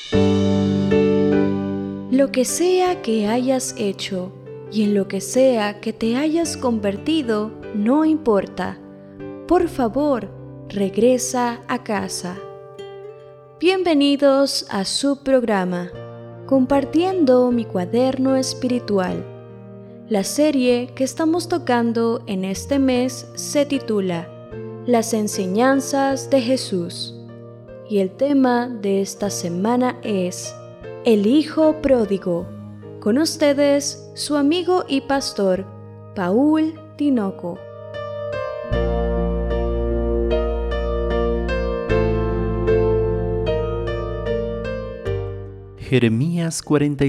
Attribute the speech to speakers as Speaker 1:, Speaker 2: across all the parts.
Speaker 1: Lo que sea que hayas hecho y en lo que sea que te hayas convertido, no importa. Por favor, regresa a casa. Bienvenidos a su programa, Compartiendo mi cuaderno espiritual. La serie que estamos tocando en este mes se titula Las enseñanzas de Jesús. Y el tema de esta semana es El Hijo Pródigo. Con ustedes, su amigo y pastor, Paul Tinoco.
Speaker 2: Jeremías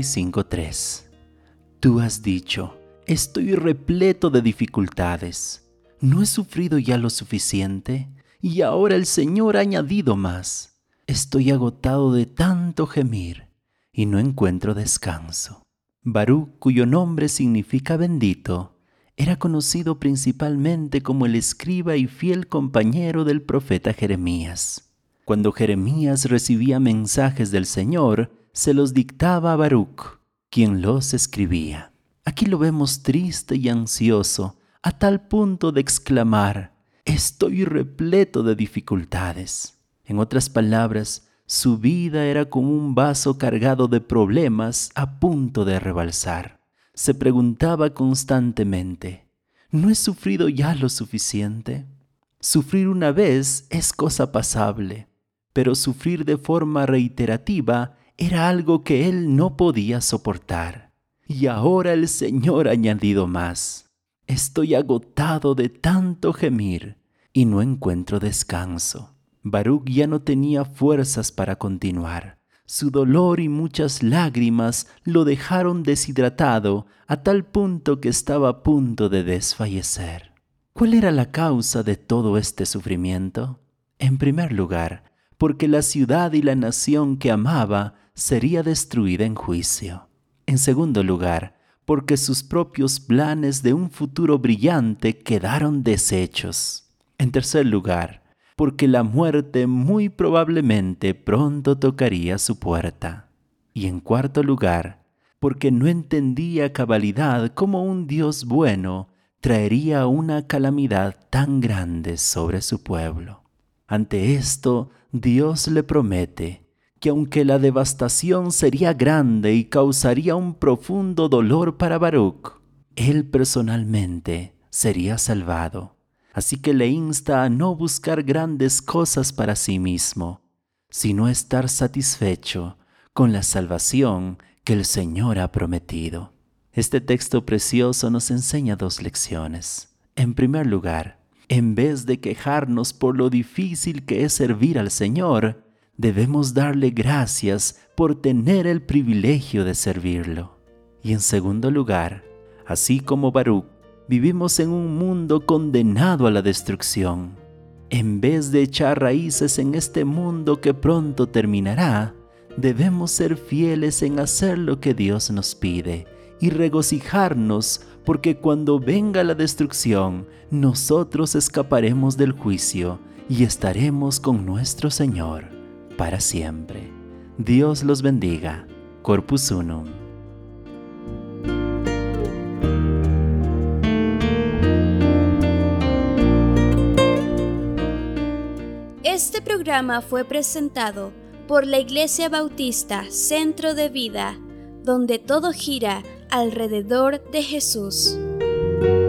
Speaker 2: 45:3. Tú has dicho, estoy repleto de dificultades. ¿No he sufrido ya lo suficiente? Y ahora el Señor ha añadido más. Estoy agotado de tanto gemir y no encuentro descanso. Baruc, cuyo nombre significa bendito, era conocido principalmente como el escriba y fiel compañero del profeta Jeremías. Cuando Jeremías recibía mensajes del Señor, se los dictaba a Baruc, quien los escribía. Aquí lo vemos triste y ansioso, a tal punto de exclamar, estoy repleto de dificultades. En otras palabras, su vida era como un vaso cargado de problemas a punto de rebalsar. Se preguntaba constantemente, ¿no he sufrido ya lo suficiente? Sufrir una vez es cosa pasable, pero sufrir de forma reiterativa era algo que él no podía soportar. Y ahora el Señor ha añadido más. Estoy agotado de tanto gemir y no encuentro descanso. Baruc ya no tenía fuerzas para continuar. Su dolor y muchas lágrimas lo dejaron deshidratado a tal punto que estaba a punto de desfallecer. ¿Cuál era la causa de todo este sufrimiento? En primer lugar, porque la ciudad y la nación que amaba sería destruida en juicio. En segundo lugar, porque sus propios planes de un futuro brillante quedaron deshechos. En tercer lugar, porque la muerte muy probablemente pronto tocaría su puerta. Y en cuarto lugar, porque no entendía a cabalidad cómo un Dios bueno traería una calamidad tan grande sobre su pueblo. Ante esto, Dios le promete que aunque la devastación sería grande y causaría un profundo dolor para Baruc, él personalmente sería salvado. Así que le insta a no buscar grandes cosas para sí mismo, sino estar satisfecho con la salvación que el Señor ha prometido. Este texto precioso nos enseña dos lecciones. En primer lugar, en vez de quejarnos por lo difícil que es servir al Señor, debemos darle gracias por tener el privilegio de servirlo. Y en segundo lugar, así como Baruc, vivimos en un mundo condenado a la destrucción. En vez de echar raíces en este mundo que pronto terminará, debemos ser fieles en hacer lo que Dios nos pide y regocijarnos porque cuando venga la destrucción, nosotros escaparemos del juicio y estaremos con nuestro Señor para siempre. Dios los bendiga. Corpus Unum.
Speaker 1: Este programa fue presentado por la Iglesia Bautista Centro de Vida, donde todo gira alrededor de Jesús.